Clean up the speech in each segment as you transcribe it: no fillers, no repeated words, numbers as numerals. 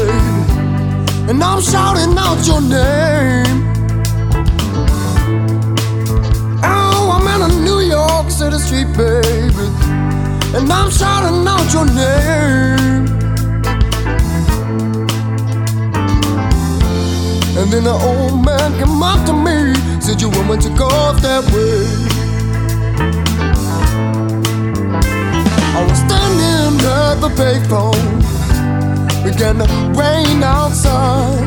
baby, and I'm shouting out your name. Oh, I'm in a New York City street, baby, and I'm shouting out your name. And then the old man came up to me, said your woman took off that way. I was standing at the payphone, began to rain outside.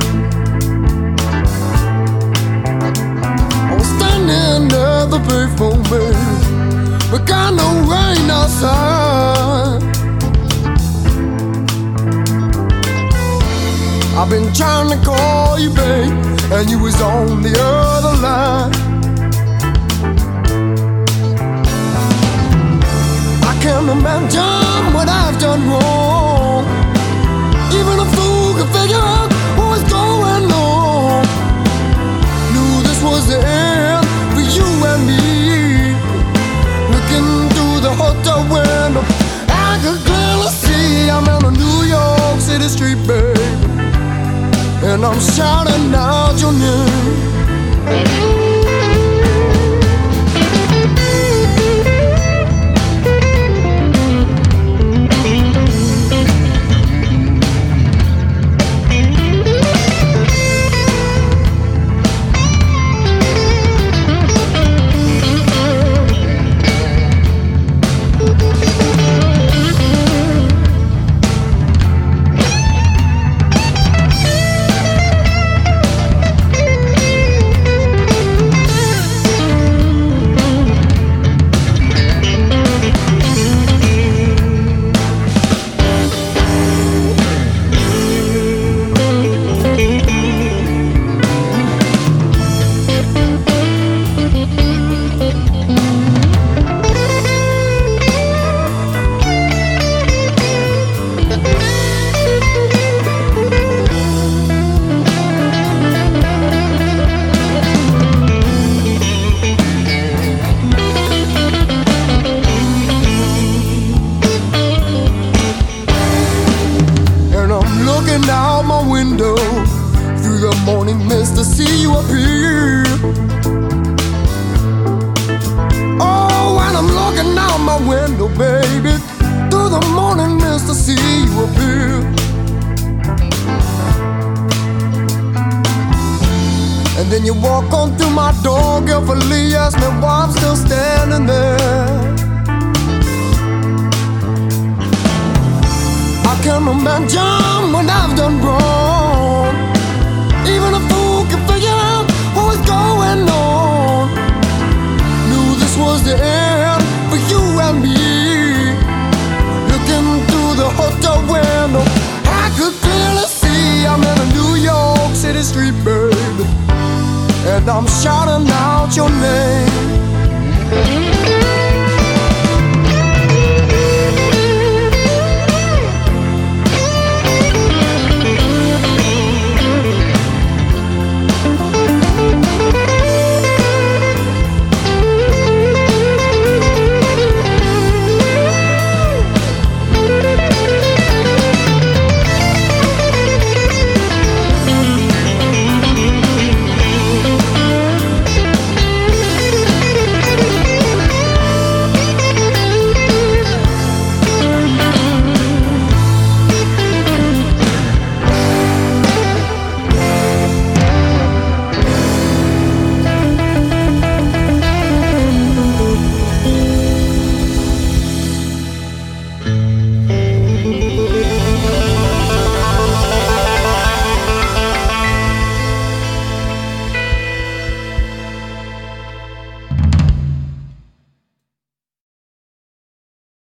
I was standing at the payphone, baby, began to rain outside. I've been trying to call you, babe, and you was on the other line. I can't imagine what I've done wrong. Even a fool can figure out what's going on. Knew this was the end for you and me. Looking through the hotel window, I could clearly see I'm in a New York City street, babe, and I'm shouting out your name. Looking out my window through the morning mist to see you appear. Oh, and I'm looking out my window, baby, through the morning mist to see you appear. And then you walk on through my door, carefully ask me why I'm still standing there. I can't imagine what I've done wrong. Even a fool can figure out what's going on. Knew this was the end for you and me. Looking through the hotel window, I could clearly see I'm in a New York City street, baby, and I'm shouting out your name.